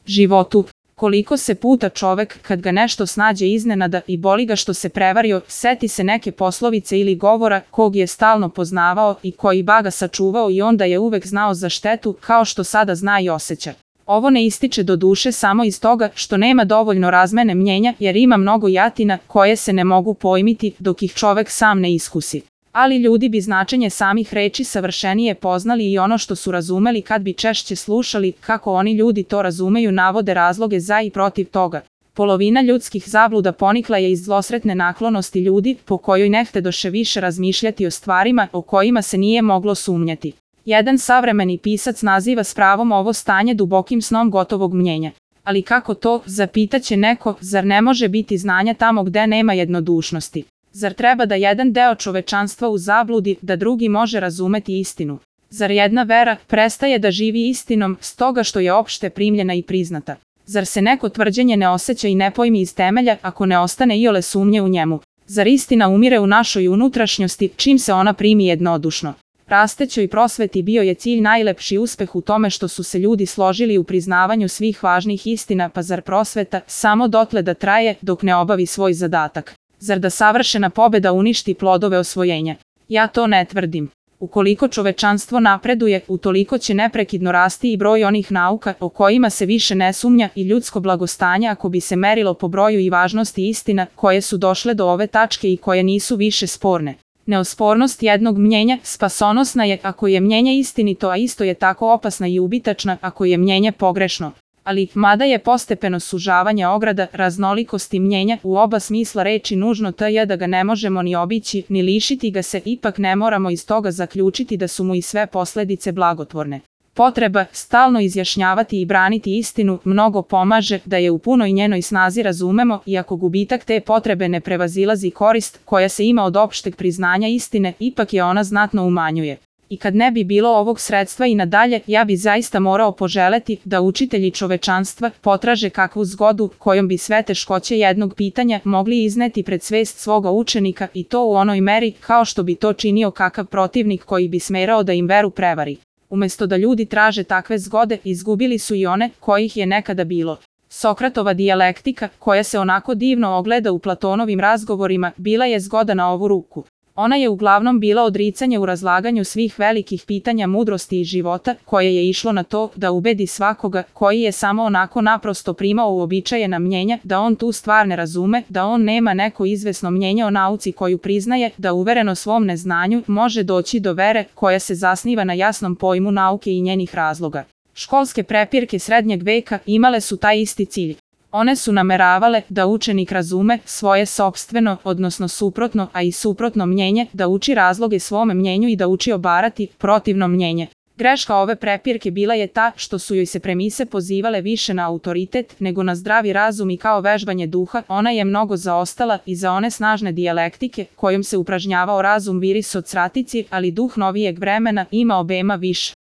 životu. Koliko se puta čovek, kad ga nešto snađe iznenada i boli ga što se prevario, seti se neke poslovice ili govora kog je stalno poznavao i koji ga sačuvao i onda je uvek znao za štetu, kao što sada zna i osjeća. Ovo ne ističe do duše samo iz toga što nema dovoljno razmene mnjenja, jer ima mnogo jatina koje se ne mogu pojmiti dok ih čovek sam ne iskusi. Ali ljudi bi značenje samih reči savršenije poznali i ono što su razumeli kad bi češće slušali kako oni ljudi to razumeju, navode razloge za i protiv toga. Polovina ljudskih zabluda ponikla je iz zlosretne naklonosti ljudi po kojoj ne htedoše više razmišljati o stvarima o kojima se nije moglo sumnjati. Jedan savremeni pisac naziva s pravom ovo stanje dubokim snom gotovog mnjenja. Ali kako to, zapitaće neko, zar ne može biti znanja tamo gde nema jednodušnosti? Zar treba da jedan deo čovečanstva u zabludi da drugi može razumeti istinu? Zar jedna vera prestaje da živi istinom stoga što je opšte primljena i priznata? Zar se neko tvrđenje ne osjeća i ne pojmi iz temelja ako ne ostane iole sumnje u njemu? Zar istina umire u našoj unutrašnjosti čim se ona primi jednodušno? Rastećoj prosveti bio je cilj najlepši uspeh u tome što su se ljudi složili u priznavanju svih važnih istina, pa zar prosveta samo dotle da traje dok ne obavi svoj zadatak? Zar da savršena pobeda uništi plodove osvojenja? Ja to ne tvrdim. Ukoliko čovečanstvo napreduje, utoliko će neprekidno rasti i broj onih nauka o kojima se više ne sumnja i ljudsko blagostanje ako bi se merilo po broju i važnosti istina koje su došle do ove tačke i koje nisu više sporne. Neospornost jednog mnjenja spasonosna je ako je mnjenje istinito, a isto je tako opasna i ubitačna ako je mnjenje pogrešno. Ali, mada je postepeno sužavanje ograda raznolikosti mnjenja u oba smisla reči nužno da ga ne možemo ni obići, ni lišiti ga se, ipak ne moramo iz toga zaključiti da su mu i sve posledice blagotvorne. Potreba stalno izjašnjavati i braniti istinu mnogo pomaže da je u punoj njenoj snazi razumemo, iako gubitak te potrebe ne prevazilazi korist koja se ima od opšteg priznanja istine, ipak je ona znatno umanjuje. I kad ne bi bilo ovog sredstva i nadalje, ja bi zaista morao poželeti da učitelji čovečanstva potraže kakvu zgodu kojom bi sve teškoće jednog pitanja mogli izneti pred svest svoga učenika i to u onoj meri kao što bi to činio kakav protivnik koji bi smerao da im veru prevari. Umesto da ljudi traže takve zgode, izgubili su i one kojih je nekada bilo. Sokratova dijalektika, koja se onako divno ogleda u Platonovim razgovorima, bila je zgoda na ovu ruku. Ona je uglavnom bila odricanje u razlaganju svih velikih pitanja mudrosti i života, koje je išlo na to da ubedi svakoga koji je samo onako naprosto primao uobičajena mnjenja da on tu stvar ne razume, da on nema neko izvesno mnjenje o nauci koju priznaje, da uvereno svom neznanju može doći do vere koja se zasniva na jasnom pojmu nauke i njenih razloga. Školske prepirke srednjeg veka imale su taj isti cilj. One su nameravale da učenik razume svoje sopstveno, odnosno suprotno, a i suprotno mnjenje, da uči razloge svome mnjenju i da uči obarati protivno mnjenje. Greška ove prepirke bila je ta što su joj se premise pozivale više na autoritet nego na zdravi razum i kao vežbanje duha, ona je mnogo zaostala i za one snažne dijalektike kojom se upražnjavao razum viris od sratici, ali duh novijeg vremena ima obema više.